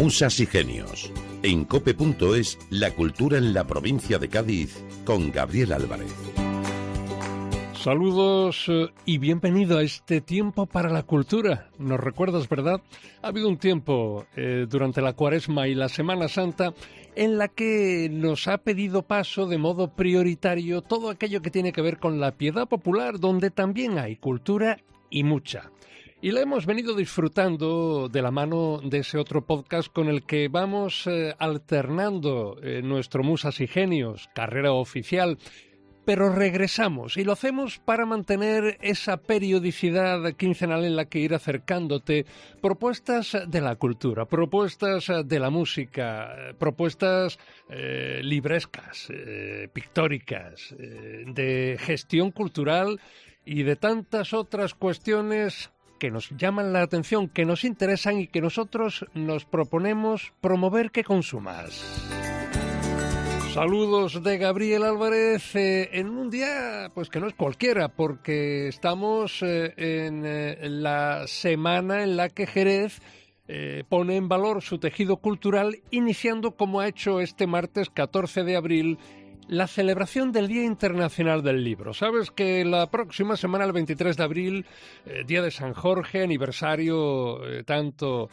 Musas y genios. En cope.es, la cultura en la provincia de Cádiz, con Gabriel Álvarez. Saludos y bienvenido a este tiempo para la cultura. ¿Nos recuerdas, verdad? Ha habido un tiempo durante la Cuaresma y la Semana Santa en la que nos ha pedido paso de modo prioritario todo aquello que tiene que ver con la piedad popular, donde también hay cultura y mucha. Y la hemos venido disfrutando de la mano de ese otro podcast con el que vamos alternando nuestro Musas y Genios, carrera oficial. Pero regresamos y lo hacemos para mantener esa periodicidad quincenal en la que ir acercándote propuestas de la cultura, propuestas de la música, propuestas librescas, pictóricas, de gestión cultural y de tantas otras cuestiones que nos llaman la atención, que nos interesan y que nosotros nos proponemos promover que consumas. Saludos de Gabriel Álvarez en un día pues que no es cualquiera, porque estamos en la semana en la que Jerez pone en valor su tejido cultural, iniciando, como ha hecho este martes 14 de abril, la celebración del Día Internacional del Libro. Sabes que la próxima semana, el 23 de abril, Día de San Jorge, aniversario tanto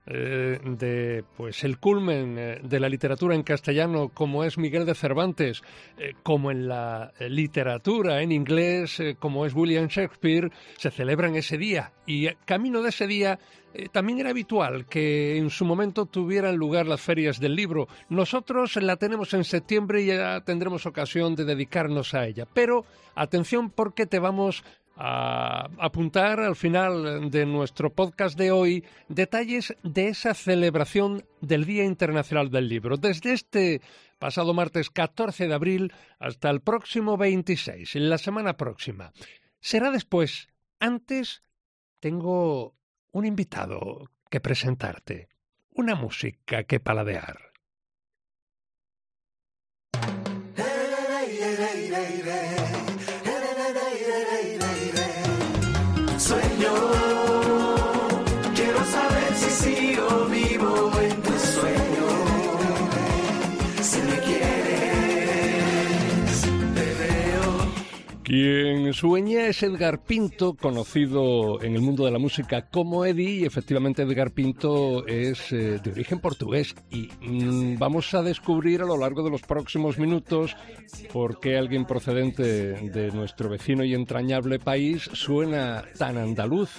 de pues el culmen de la literatura en castellano, como es Miguel de Cervantes, como en la literatura en inglés, como es William Shakespeare, se celebran ese día. Y camino de ese día también era habitual que en su momento tuvieran lugar las ferias del libro. Nosotros la tenemos en septiembre y ya tendremos ocasión de dedicarnos a ella. Pero atención, porque te vamos a apuntar al final de nuestro podcast de hoy detalles de esa celebración del Día Internacional del Libro, desde este pasado martes 14 de abril hasta el próximo 26, en la semana próxima. Será después. Antes tengo un invitado que presentarte, una música que paladear. Sueño, quiero saber si sigo vivo en tu sueño. Si me quieres, te veo. Quien sueña es Edgar Pinto, conocido en el mundo de la música como Eddie, y efectivamente Edgar Pinto es de origen portugués. Y vamos a descubrir a lo largo de los próximos minutos por qué alguien procedente de nuestro vecino y entrañable país suena tan andaluz.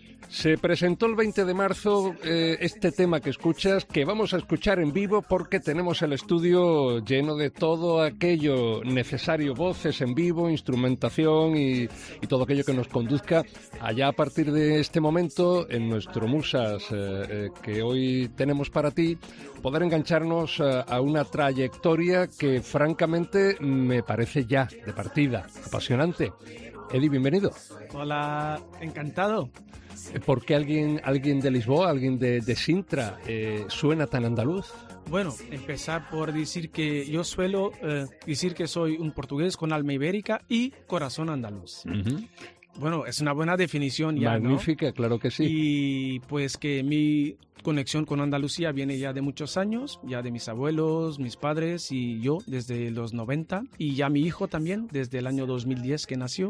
Se presentó el 20 de marzo este tema que escuchas, que vamos a escuchar en vivo porque tenemos el estudio lleno de todo aquello necesario, voces en vivo, instrumentación y todo aquello que nos conduzca allá a partir de este momento en nuestro Musas que hoy tenemos para ti, poder engancharnos a una trayectoria que francamente me parece ya de partida apasionante. Eddie, bienvenido. Hola, encantado. ¿Por qué alguien de Lisboa, alguien de Sintra, suena tan andaluz? Bueno, empezar por decir que yo suelo decir que soy un portugués con alma ibérica y corazón andaluz. Uh-huh. Bueno, es una buena definición ya, magnífica, ¿no? Claro que sí. Y pues que mi conexión con Andalucía viene ya de muchos años, ya de mis abuelos, mis padres y yo desde los 90, y ya mi hijo también desde el año 2010 que nació.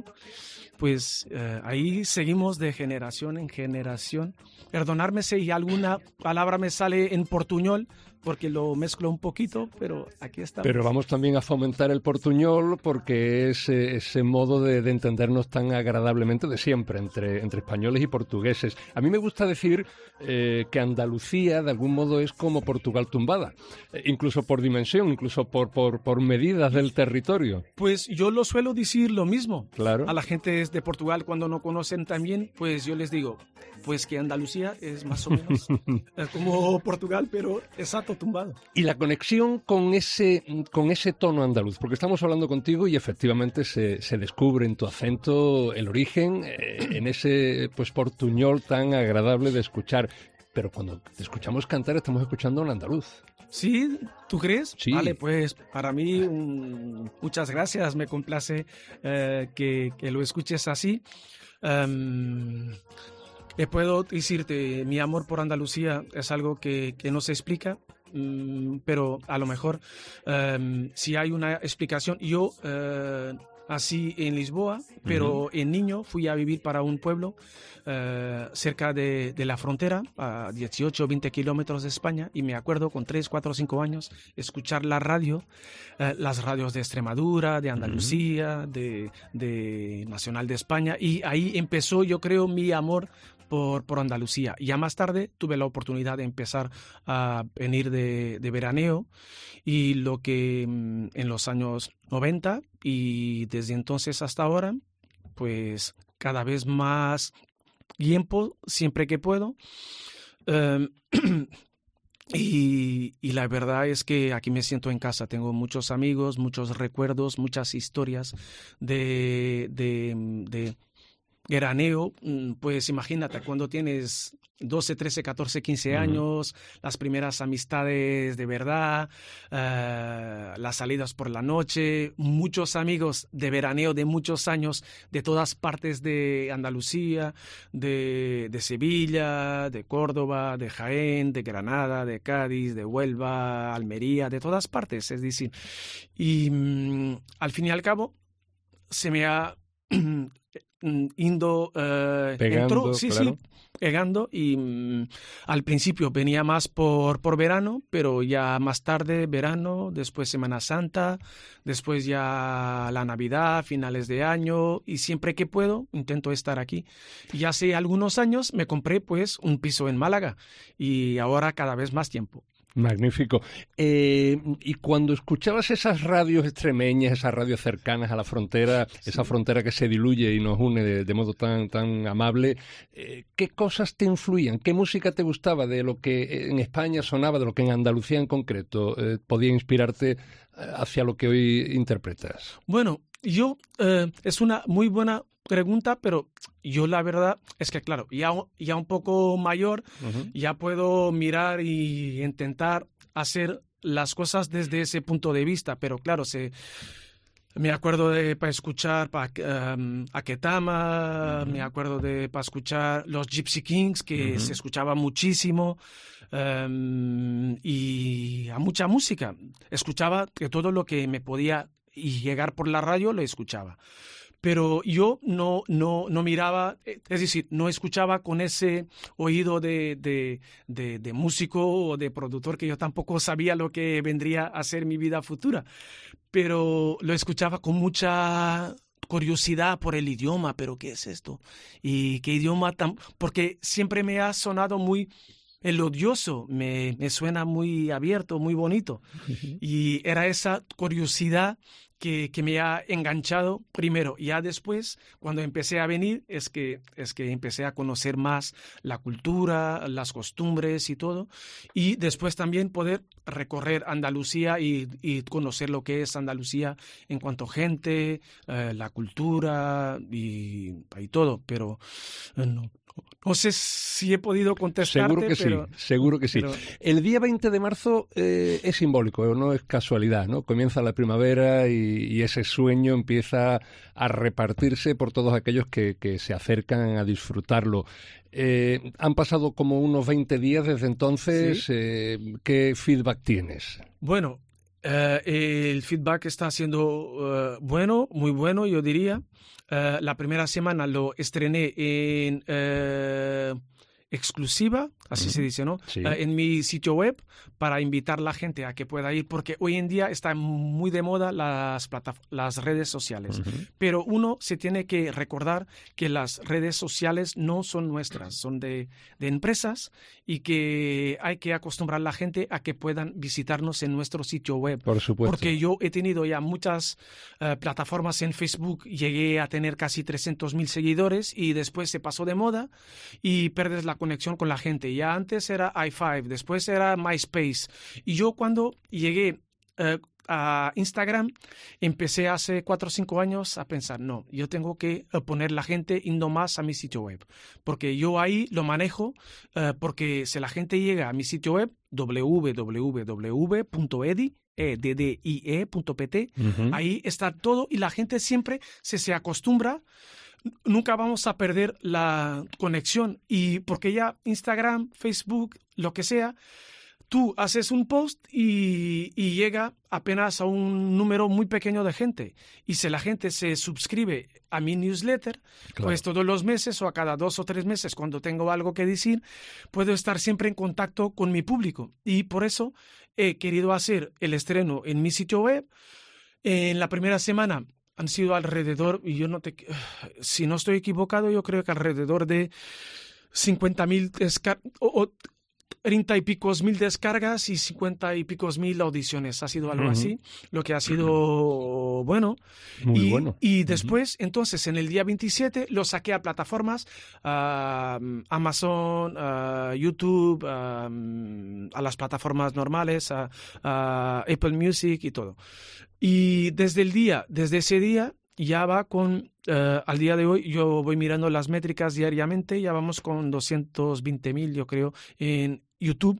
Pues ahí seguimos de generación en generación. Perdonadme si alguna palabra me sale en portuñol, porque lo mezclo un poquito, pero aquí estamos. Pero vamos también a fomentar el portuñol porque es ese modo de entendernos tan agradablemente de siempre entre españoles y portugueses. A mí me gusta decir que Andalucía de algún modo es como Portugal tumbada, incluso por dimensión, incluso por medidas del territorio. Pues yo lo suelo decir lo mismo. Claro. A la gente de Portugal, cuando no conocen también, pues yo les digo, pues que Andalucía es más o menos como Portugal, pero exacto, tumbado. Y la conexión con ese tono andaluz, porque estamos hablando contigo y efectivamente se descubre en tu acento el origen, en ese pues portuñol tan agradable de escuchar. Pero cuando te escuchamos cantar estamos escuchando un andaluz. ¿Sí? ¿Tú crees? Sí. Vale, pues para mí muchas gracias, me complace que lo escuches así. Puedo decirte, mi amor por Andalucía es algo que no se explica, pero a lo mejor si hay una explicación. Yo así en Lisboa, pero en niño fui a vivir para un pueblo cerca de la frontera, a 18 o 20 kilómetros de España, y me acuerdo con 3, 4, 5 años escuchar la radio, las radios de Extremadura, de Andalucía, de Nacional de España, y ahí empezó, yo creo, mi amor por Andalucía. Ya más tarde tuve la oportunidad de empezar a venir de veraneo, y lo que en los años 90 y desde entonces hasta ahora, pues cada vez más tiempo, siempre que puedo. Y la verdad es que aquí me siento en casa. Tengo muchos amigos, muchos recuerdos, muchas historias de veraneo. Pues imagínate, cuando tienes 12, 13, 14, 15 años, las primeras amistades de verdad, las salidas por la noche, muchos amigos de veraneo de muchos años, de todas partes de Andalucía, de Sevilla, de Córdoba, de Jaén, de Granada, de Cádiz, de Huelva, Almería, de todas partes, es decir. Y al fin y al cabo, se me ha pegando, claro. Pegando, y al principio venía más por verano, pero ya más tarde verano, después Semana Santa, después ya la Navidad, finales de año, y siempre que puedo intento estar aquí. Y hace algunos años me compré pues un piso en Málaga, y ahora cada vez más tiempo. Magnífico. Y cuando escuchabas esas radios extremeñas, esas radios cercanas a la frontera, sí, esa frontera que se diluye y nos une de modo tan amable, ¿qué cosas te influían? ¿Qué música te gustaba de lo que en España sonaba, de lo que en Andalucía en concreto podía inspirarte hacia lo que hoy interpretas? Bueno, es una muy buena pregunta, pero yo la verdad es que, claro, ya un poco mayor, ya puedo mirar y intentar hacer las cosas desde ese punto de vista, pero claro, me acuerdo para escuchar a Ketama, me acuerdo para escuchar los Gypsy Kings, que se escuchaba muchísimo, y a mucha música. Escuchaba que todo lo que me podía llegar por la radio lo escuchaba. Pero yo no miraba, es decir, no escuchaba con ese oído de músico o de productor, que yo tampoco sabía lo que vendría a ser mi vida futura. Pero lo escuchaba con mucha curiosidad por el idioma. ¿Pero qué es esto? ¿Y qué idioma porque siempre me ha sonado muy melodioso, me suena muy abierto, muy bonito. Y era esa curiosidad que me ha enganchado primero. Ya después, cuando empecé a venir, es que empecé a conocer más la cultura, las costumbres y todo. Y después también poder recorrer Andalucía y conocer lo que es Andalucía en cuanto a gente, la cultura y todo. Pero no sé si he podido contestarte. Seguro que sí. El día 20 de marzo es simbólico, no es casualidad, ¿no? Comienza la primavera y ese sueño empieza a repartirse por todos aquellos que se acercan a disfrutarlo. Han pasado como unos 20 días desde entonces. ¿Sí? ¿Qué feedback tienes? Bueno, el feedback está siendo bueno, muy bueno, yo diría. La primera semana lo estrené en exclusiva, así se dice, ¿no? Sí. En mi sitio web, para invitar a la gente a que pueda ir, porque hoy en día está muy de moda las redes sociales. Pero uno se tiene que recordar que las redes sociales no son nuestras, son de empresas, y que hay que acostumbrar a la gente a que puedan visitarnos en nuestro sitio web. Por supuesto. Porque yo he tenido ya muchas plataformas en Facebook, llegué a tener casi 300.000 seguidores, y después se pasó de moda y pierdes la conexión con la gente. Ya antes era i5, después era MySpace. Y yo cuando llegué a Instagram, empecé hace 4 o 5 años a pensar, no, yo tengo que poner la gente yendo más a mi sitio web, porque yo ahí lo manejo, porque si la gente llega a mi sitio web, www.edie.pt, ahí está todo, y la gente siempre se acostumbra. nunca vamos a perder la conexión. Y porque ya Instagram, Facebook, lo que sea, tú haces un post y llega apenas a un número muy pequeño de gente. Y si la gente se suscribe a mi newsletter, pues todos los meses o a cada 2 o 3 meses, cuando tengo algo que decir, puedo estar siempre en contacto con mi público. Y por eso he querido hacer el estreno en mi sitio web. En la primera semana han sido alrededor, y si no estoy equivocado, yo creo que alrededor de 50.000 o 30 y picos mil descargas y 50 y picos mil audiciones. Ha sido algo así, lo que ha sido bueno. Muy bueno. Y después, entonces, en el día 27 lo saqué a plataformas, Amazon, YouTube, a las plataformas normales, a Apple Music y todo. Y desde ese día ya va con, al día de hoy, yo voy mirando las métricas diariamente, ya vamos con 220.000, yo creo, en YouTube.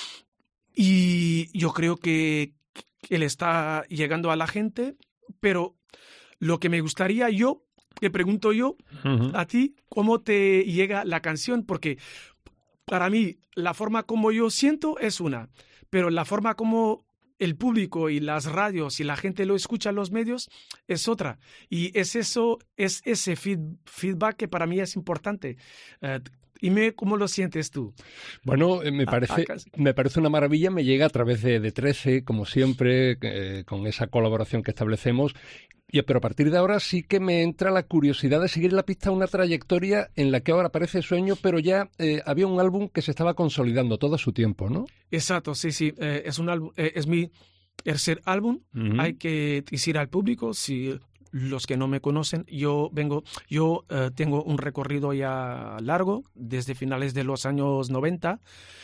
Y yo creo que él está llegando a la gente, pero lo que me gustaría te pregunto yo, a ti, ¿cómo te llega la canción? Porque para mí, la forma como yo siento es una, pero la forma como el público y las radios y la gente lo escucha en los medios es otra. Y es ese feedback que para mí es importante. Dime cómo lo sientes tú. Bueno, me parece una maravilla, me llega a través de 13, como siempre, con esa colaboración que establecemos. Pero a partir de ahora sí que me entra la curiosidad de seguir en la pista una trayectoria en la que ahora parece sueño, pero ya había un álbum que se estaba consolidando todo a su tiempo, ¿no? Exacto, sí. Es un álbum, es mi tercer álbum. Hay que decir al público, si los que no me conocen, yo tengo un recorrido ya largo, desde finales de los años 90,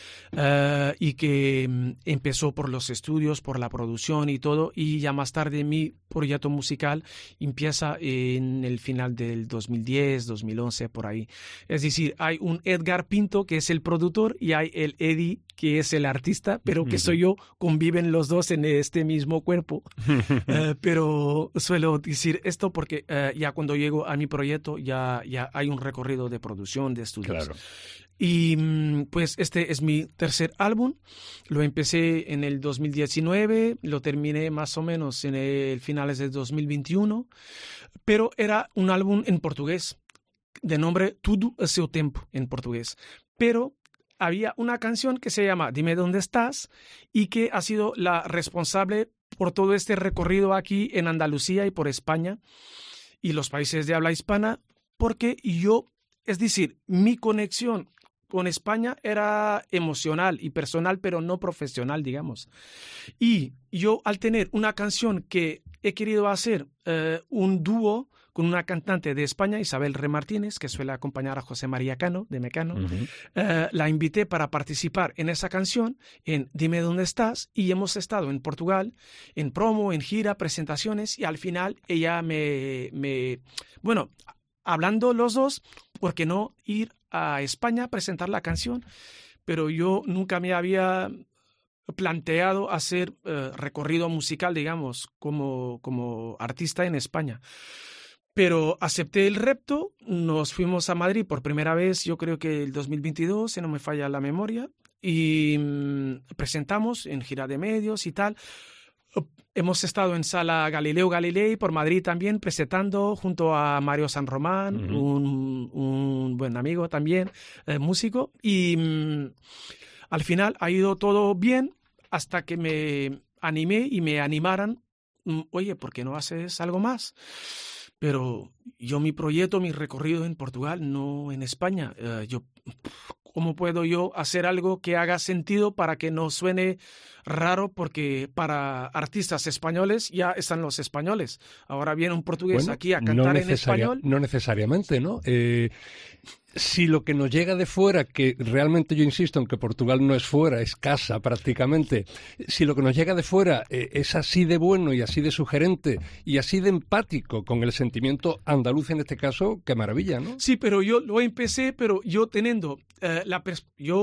y que empezó por los estudios, por la producción y todo, y ya más tarde mi proyecto musical empieza en el final del 2010, 2011, por ahí. Es decir, hay un Edgar Pinto, que es el productor, y hay el Eddie, que es el artista, pero que soy yo, conviven los dos en este mismo cuerpo. Pero suelo decir esto porque ya cuando llego a mi proyecto ya hay un recorrido de producción, de estudios. Claro. Y pues este es mi tercer álbum. Lo empecé en el 2019, lo terminé más o menos en el finales de 2021, pero era un álbum en portugués, de nombre Tudo a Seu Tempo, en portugués. Pero había una canción que se llama Dime Dónde Estás y que ha sido la responsable por todo este recorrido aquí en Andalucía y por España y los países de habla hispana, porque es decir, mi conexión con España era emocional y personal, pero no profesional, digamos. Y yo, al tener una canción que he querido hacer un dúo con una cantante de España, Isabel Re Martínez, que suele acompañar a José María Cano, de Mecano, la invité para participar en esa canción, en Dime Dónde Estás, y hemos estado en Portugal, en promo, en gira, presentaciones, y al final ella bueno, hablando los dos, ¿por qué no ir a España a presentar la canción? Pero yo nunca me había planteado hacer recorrido musical, digamos, como artista en España. Pero acepté el reto, nos fuimos a Madrid por primera vez, yo creo que el 2022, si no me falla la memoria, y presentamos en gira de medios y tal. Hemos estado en Sala Galileo Galilei por Madrid también, presentando junto a Mario San Román, un buen amigo también, músico, y al final ha ido todo bien hasta que me animé y me animaran, oye, ¿por qué no haces algo más? Pero yo mi proyecto, mi recorrido en Portugal, no en España. ¿Cómo puedo yo hacer algo que haga sentido para que no suene raro? Porque para artistas españoles ya están los españoles. Ahora viene un portugués aquí a cantar en español. No necesariamente, ¿no? Si lo que nos llega de fuera, que realmente yo insisto en que Portugal no es fuera, es casa prácticamente, si lo que nos llega de fuera es así de bueno y así de sugerente y así de empático con el sentimiento andaluz en este caso, qué maravilla, ¿no? Sí, pero yo lo empecé, pero yo teniendo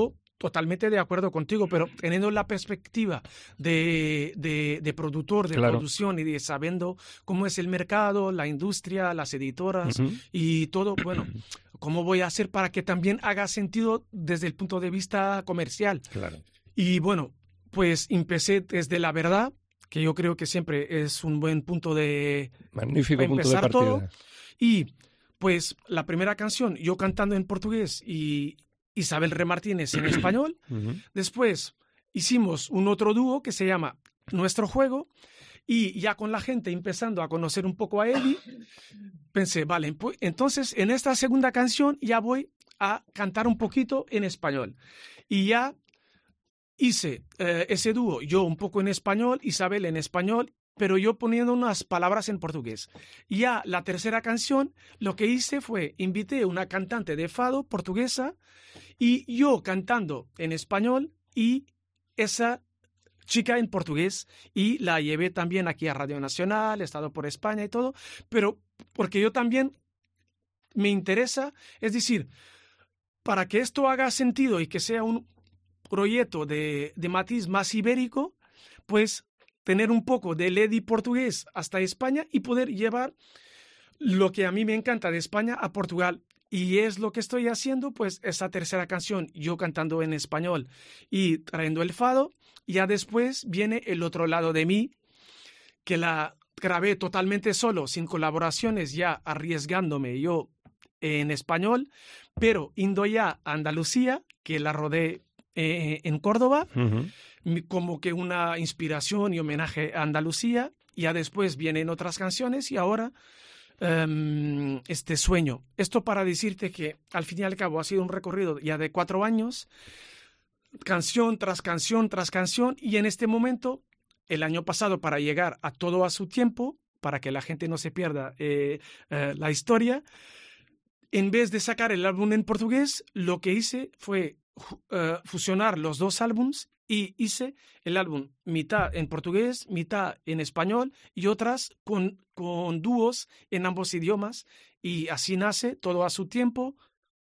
totalmente de acuerdo contigo, pero teniendo la perspectiva de productor, de Claro. producción y de sabiendo cómo es el mercado, la industria, las editoras y todo, bueno, ¿cómo voy a hacer para que también haga sentido desde el punto de vista comercial? Claro. Y bueno, pues empecé desde la verdad, que yo creo que siempre es un buen punto de Magnífico para punto de empezar partida. todo. Y pues la primera canción, yo cantando en portugués y Isabel Re Martínez en español. Ujú. Después hicimos un otro dúo que se llama Nuestro Juego. Y ya con la gente empezando a conocer un poco a Eddie, pensé, vale, pues, entonces en esta segunda canción ya voy a cantar un poquito en español. Y ya hice ese dúo, yo un poco en español, Isabel en español, pero yo poniendo unas palabras en portugués. Y ya la tercera canción, lo que hice fue, invité a una cantante de fado portuguesa y yo cantando en español y esa chica en portugués, y la llevé también aquí a Radio Nacional, he estado por España y todo, pero porque yo también me interesa, es decir, para que esto haga sentido y que sea un proyecto de matiz más ibérico, pues tener un poco del Eddie portugués hasta España y poder llevar lo que a mí me encanta de España a Portugal. Y es lo que estoy haciendo, pues esa tercera canción, yo cantando en español y trayendo el fado. Ya después viene el otro lado de mí, que la grabé totalmente solo, sin colaboraciones, ya arriesgándome yo en español, pero indo ya a Andalucía, que la rodé en Córdoba, como que una inspiración y homenaje a Andalucía. Ya después vienen otras canciones y ahora este Sueño. Esto para decirte que al fin y al cabo ha sido un recorrido ya de 4 años, canción tras canción tras canción, y en este momento, el año pasado, para llegar a todo a su tiempo, para que la gente no se pierda la historia, en vez de sacar el álbum en portugués, lo que hice fue fusionar los dos álbums y hice el álbum mitad en portugués, mitad en español y otras con dúos en ambos idiomas, y así nace Todo a su tiempo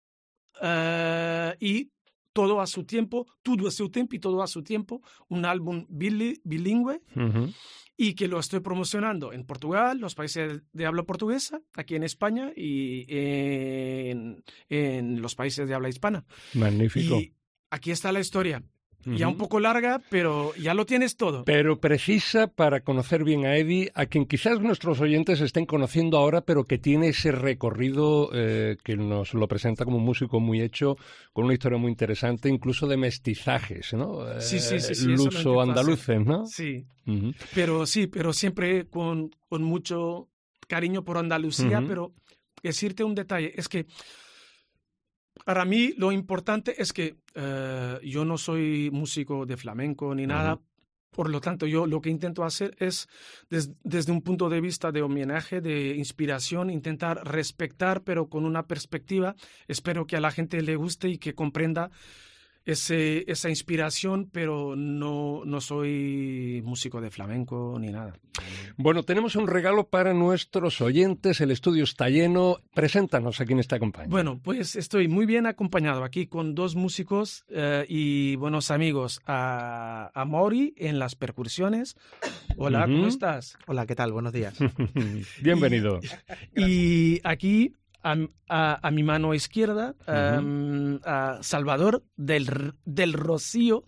y Todo a su tiempo, Tudo a seu tempo y Todo a su tiempo, un álbum bilingüe y que lo estoy promocionando en Portugal, los países de habla portuguesa, aquí en España y en los países de habla hispana. Magnífico. Y aquí está la historia. Ya un poco larga, pero ya lo tienes todo. Pero precisa para conocer bien a Eddie, a quien quizás nuestros oyentes estén conociendo ahora, pero que tiene ese recorrido que nos lo presenta como un músico muy hecho, con una historia muy interesante, incluso de mestizajes, ¿no? Sí, luso-andaluces, ¿no? Sí, pero siempre con mucho cariño por Andalucía, pero decirte un detalle, es que para mí lo importante es que yo no soy músico de flamenco ni nada, por lo tanto yo lo que intento hacer es desde un punto de vista de homenaje, de inspiración, intentar respetar pero con una perspectiva. Espero que a la gente le guste y que comprenda esa inspiración, pero no soy músico de flamenco ni nada. Bueno, tenemos un regalo para nuestros oyentes, el estudio está lleno. Preséntanos a quién está acompañando. Bueno, pues estoy muy bien acompañado aquí con 2 músicos y buenos amigos, a Mauri en las percusiones. Hola, ¿cómo estás? Hola, ¿qué tal? Buenos días. Bienvenido. Y aquí a mi mano izquierda, a Salvador del Rocío,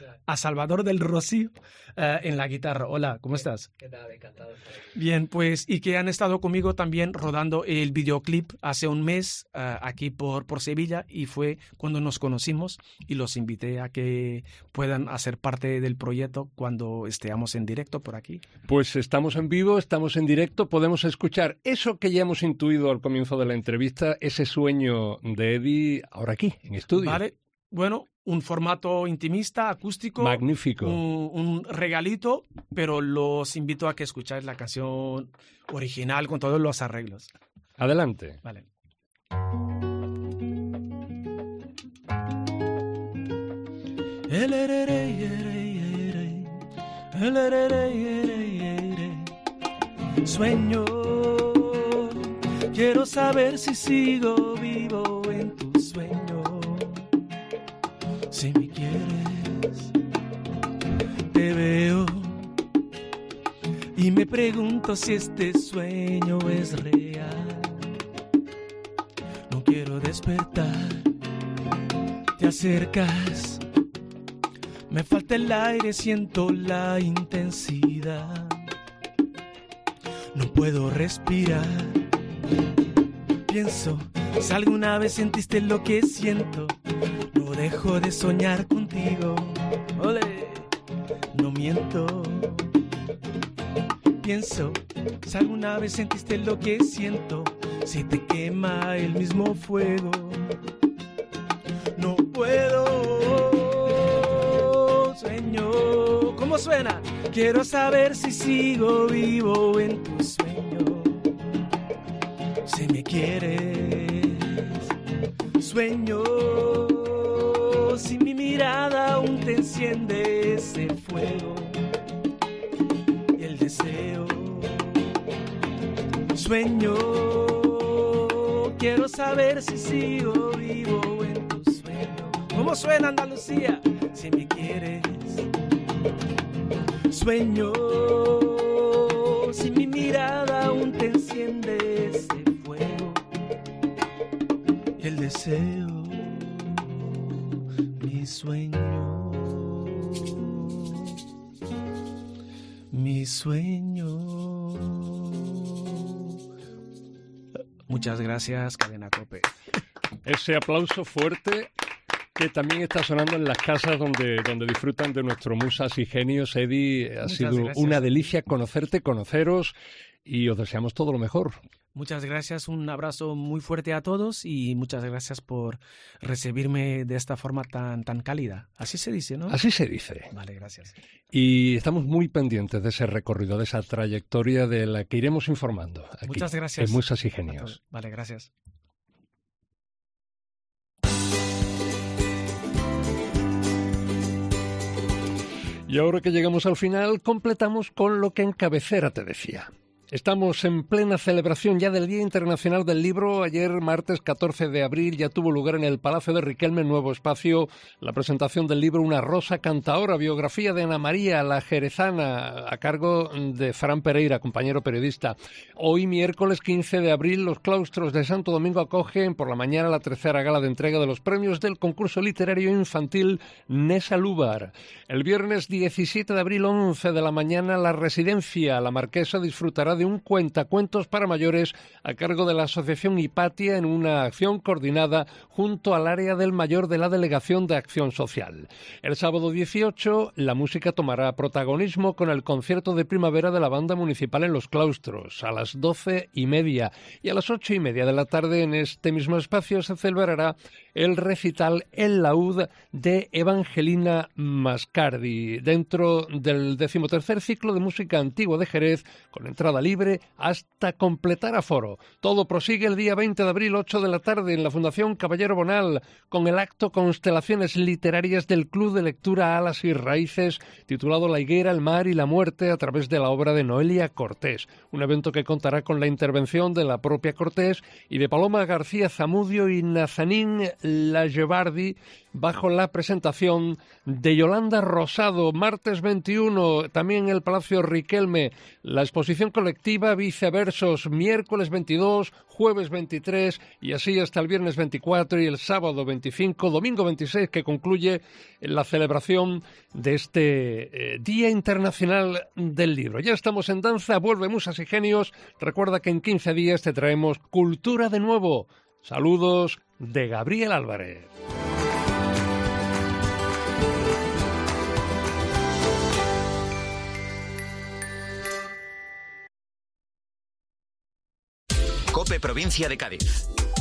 en la guitarra. Hola, ¿cómo estás? ¿Qué tal? Encantado. Bien, pues, y que han estado conmigo también rodando el videoclip hace un mes aquí por Sevilla, y fue cuando nos conocimos y los invité a que puedan hacer parte del proyecto cuando estemos en directo por aquí. Pues estamos en vivo, estamos en directo, podemos escuchar eso que ya hemos intuido al comienzo de la entrevista, ese sueño de Eddie, ahora aquí, en estudio. Vale, bueno, un formato intimista, acústico. Magnífico. Un regalito, pero los invito a que escucháis la canción original con todos los arreglos. Adelante. Vale. Sueño, quiero saber si sigo vivo en tu sueño. Si me quieres, te veo y me pregunto si este sueño es real. No quiero despertar, te acercas, me falta el aire, siento la intensidad. No puedo respirar, pienso si alguna vez sentiste lo que siento. No dejo de soñar contigo, ole, no miento. Pienso si alguna vez sentiste lo que siento, si te quema el mismo fuego. No puedo, sueño. ¿Cómo suena? Quiero saber si sigo vivo en tu sueño. Si me quieres, sueño. Si mi mirada aún te enciende ese fuego y el deseo. Sueño, quiero saber si sigo vivo en tu sueño. ¿Cómo suena Andalucía? Si me quieres, sueño. Si mi mirada aún te enciende ese fuego y el deseo. Mi sueño, mi sueño. Muchas gracias, Cadena COPE. Ese aplauso fuerte que también está sonando en las casas donde disfrutan de nuestro Musas y Genios. Eddie, ha sido una delicia conocerte, conoceros, y os deseamos todo lo mejor. Muchas gracias, un abrazo muy fuerte a todos y muchas gracias por recibirme de esta forma tan cálida. Así se dice, ¿no? Así se dice. Vale, gracias. Y estamos muy pendientes de ese recorrido, de esa trayectoria de la que iremos informando aquí. Muchas gracias. En Musas y Genios. Vale, gracias. Y ahora que llegamos al final, completamos con lo que en cabecera te decía. Estamos en plena celebración ya del Día Internacional del Libro. Ayer, martes 14 de abril, ya tuvo lugar en el Palacio de Riquelme, Nuevo Espacio, la presentación del libro Una rosa cantaora, biografía de Ana María, la jerezana, a cargo de Fran Pereira, compañero periodista. Hoy, miércoles 15 de abril, los claustros de Santo Domingo acogen por la mañana la tercera gala de entrega de los premios del concurso literario infantil Nesa Lubar. El viernes 17 de abril, 11 de la mañana, la Residencia La Marquesa disfrutará de un cuentacuentos para mayores a cargo de la Asociación Hipatia en una acción coordinada junto al área del mayor de la Delegación de Acción Social. El sábado 18 la música tomará protagonismo con el concierto de primavera de la Banda Municipal en Los Claustros a las 12:30 y a las 8:30 de la tarde en este mismo espacio se celebrará el recital El Laúd de Evangelina Mascardi dentro del 13º ciclo de música antigua de Jerez con entrada libre hasta completar aforo. Todo prosigue el día 20 de abril, 8 de la tarde, en la Fundación Caballero Bonal, con el acto Constelaciones Literarias del Club de Lectura Alas y Raíces, titulado La higuera, el mar y la muerte, a través de la obra de Noelia Cortés. Un evento que contará con la intervención de la propia Cortés y de Paloma García Zamudio y Nazanín Lagevardi, bajo la presentación de Yolanda Rosado. Martes 21, también en el Palacio Riquelme, la exposición colectiva Viceversos, miércoles 22, jueves 23 y así hasta el viernes 24 y el sábado 25, domingo 26, que concluye la celebración de este Día Internacional del Libro. Ya estamos en danza, vuelve Musas y Genios. Recuerda que en 15 días te traemos Cultura de nuevo. Saludos de Gabriel Álvarez. COPE Provincia de Cádiz.